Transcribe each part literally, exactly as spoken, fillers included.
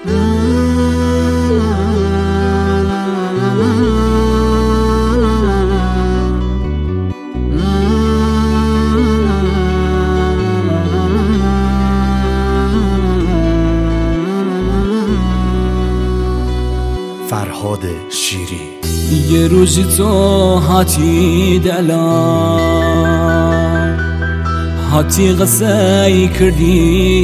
فرهاد شیری. یه روزی تو هاتی دلم، هاتی قصه کردی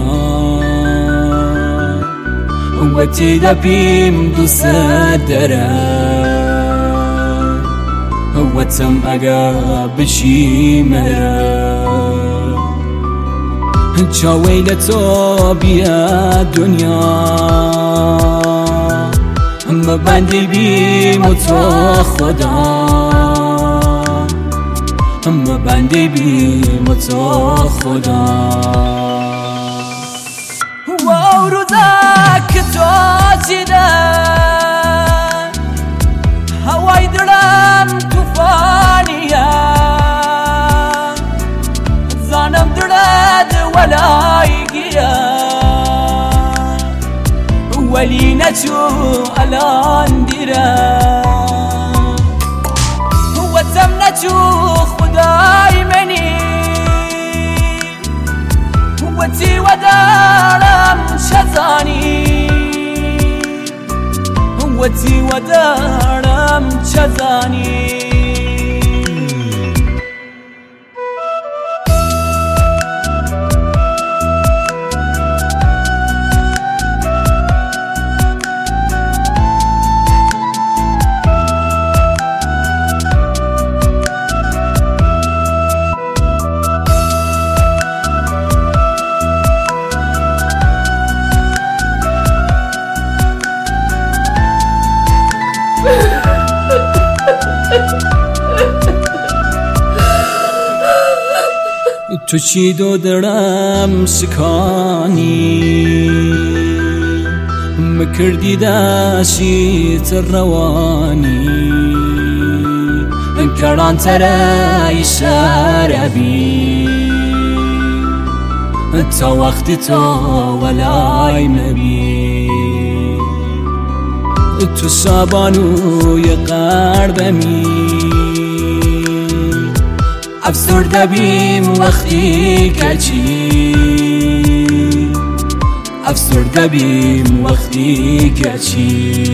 یارم، وتی دبیم دوست دارم، وتم اگه بشی مرم، چاویل تو بیا دنیا بندی بیم و تو خدا، بندی بیم و تو خدا. و روزا که تو چیدن هوای دلم توفانیه، زانم درد ولایگیه، ولی نچو الان دیرم، وتم نچو خدای منی، وتی ودارم چزانی، وتی ودارم چزانی. تو چی دو درم سکانی، مکردی داشی تروانی، کران ترای شربی، تا وقتی تو ولای مبی، تو سابانوی قربمی، افسرده بیم وقتی کچی، افسرده بیم وقتی کچی.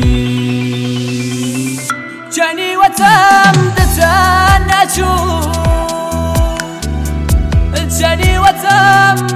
جانی وتم دتن نچو، جانی وتم